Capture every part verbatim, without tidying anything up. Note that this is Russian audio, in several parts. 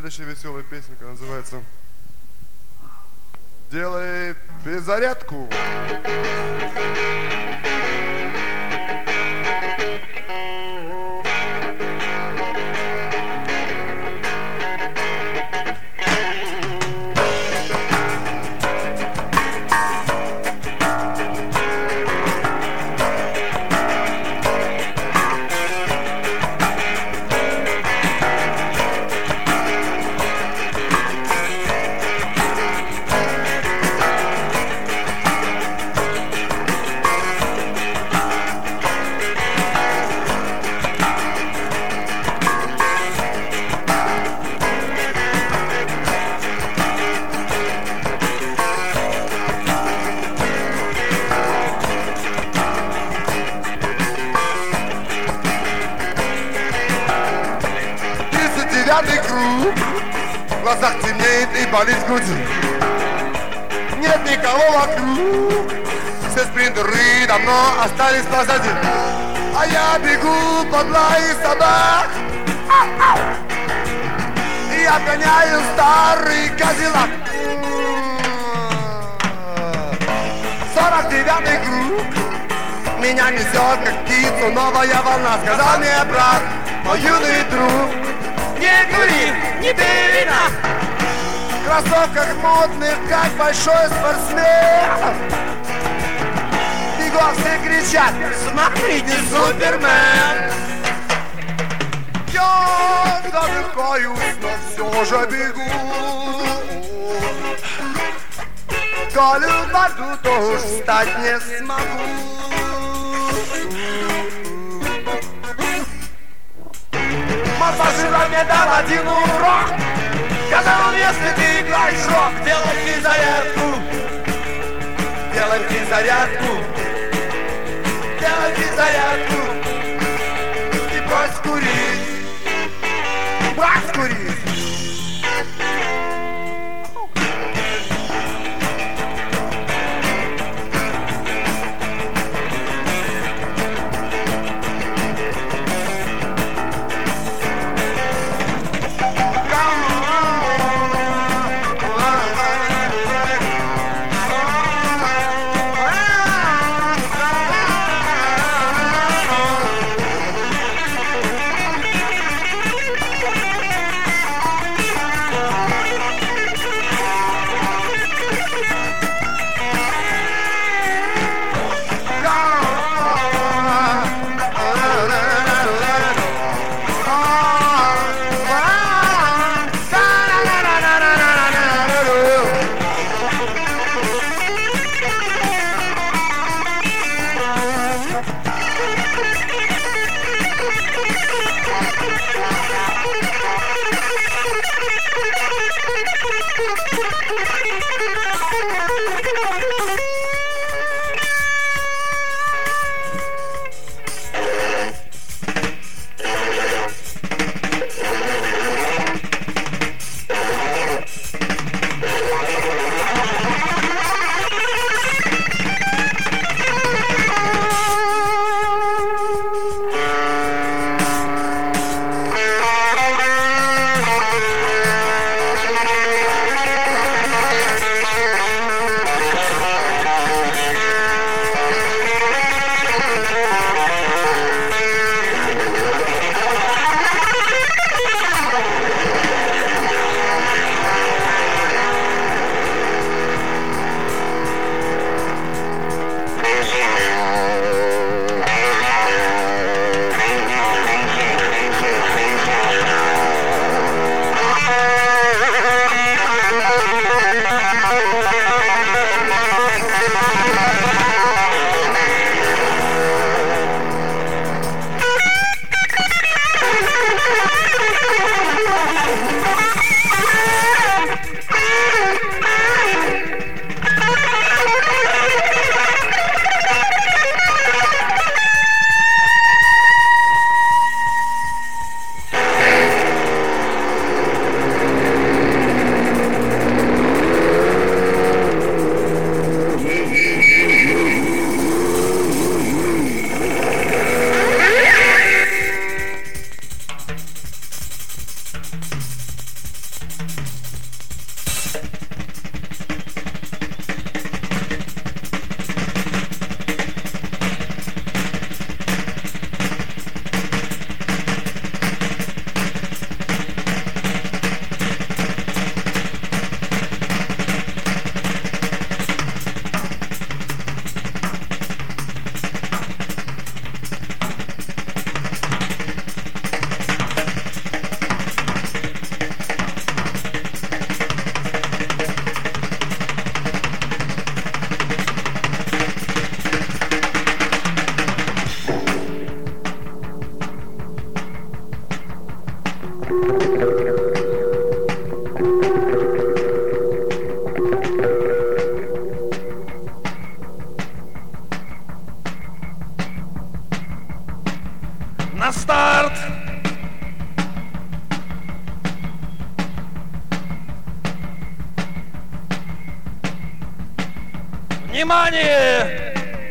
Следующая веселая песенка называется «Делай перезарядку». Девятый круг, в глазах темнеет и болит в груди. Нет никого вокруг, все спринтеры давно остались позади. А я бегу под лай собак, и обгоняю старый кадиллак. Сорок девятый круг, меня несет как птицу новая волна. Сказал мне брат, мой юный друг: не кури, не бери нас. В кроссовках модных, как большой спортсмен. Бегом все кричат: смотрите, Супермен. Я задыхаюсь, но все же бегу. Колю в воду, то уж встать не смогу. Массажируй мне дал один урок. Сказал, если ты играешь рок, делай физзарядку. Делай физзарядку. Делай физзарядку. И брось курить. Брось курить. На старт! Внимание!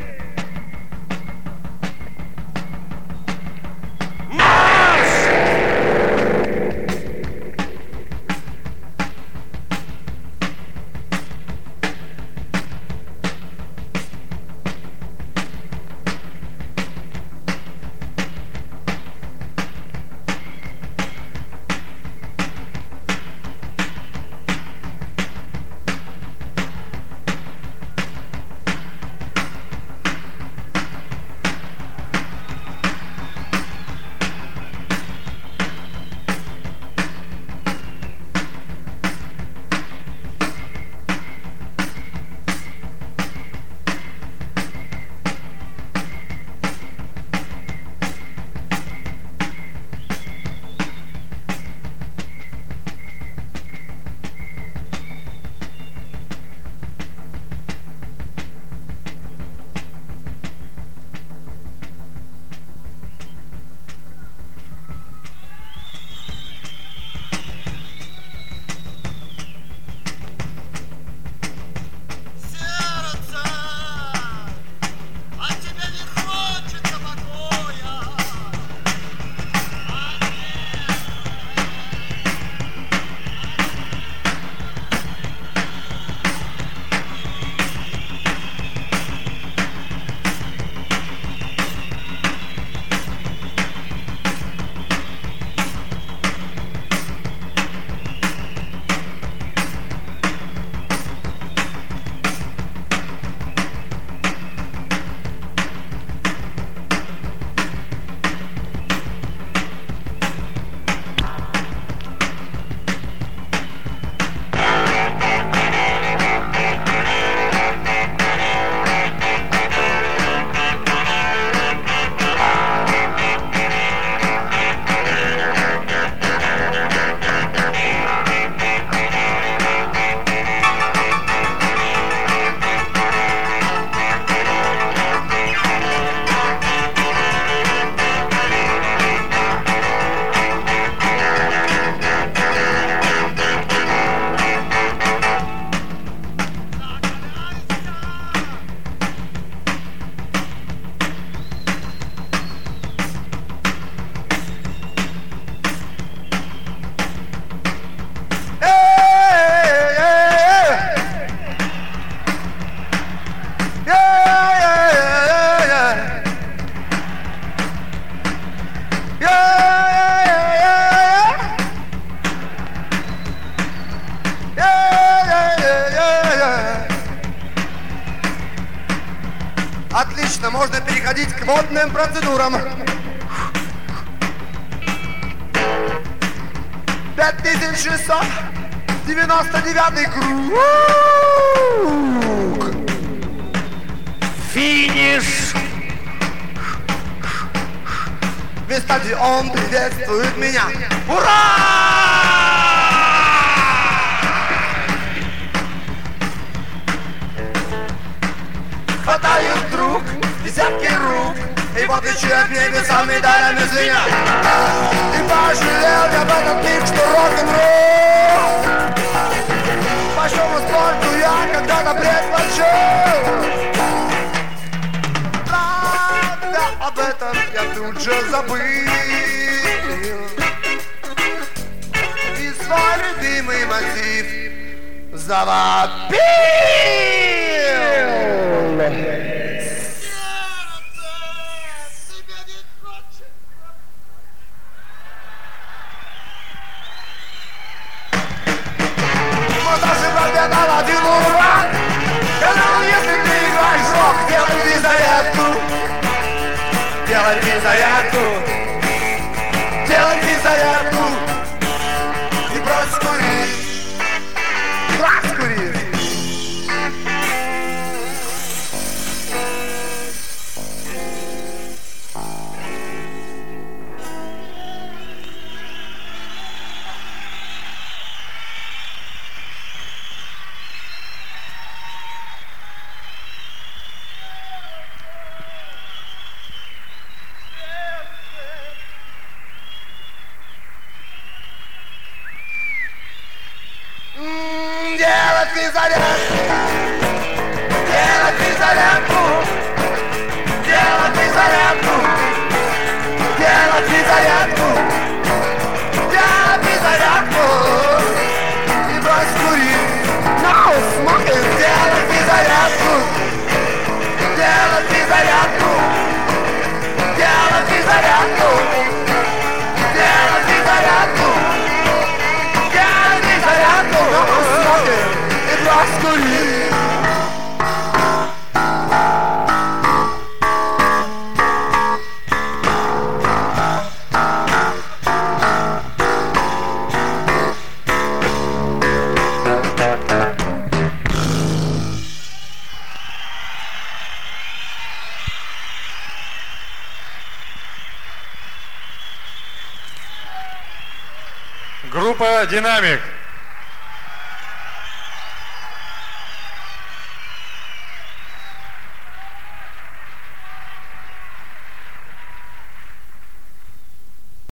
Отлично, можно переходить к водным процедурам. пять тысяч шестьсот девяносто девятый круг. Финиш! Весь стадион приветствует меня. Ура! Хватают друг, десятки рук, и вот лечу к небесам медалями звенят. И пожалел я в этот миг, что рок-н-ролл большому спорту я когда-то предпочел. Правда, об этом я тут же забыл и свой любимый мотив завопил. Дал один урок. Сказал, если ты играешь в рок, делай мне зарядку. Делай мне зарядку. Делай мне зарядку. И брось курить. Брось курить. зарядку, делать зарядку, делать зарядку, делать зарядку, делать зарядку и брось курить. No smoking, делать зарядку, делать зарядку, делать зарядку, делать зарядку, делать зарядку. No smoking и брось курить. Группа «Динамик».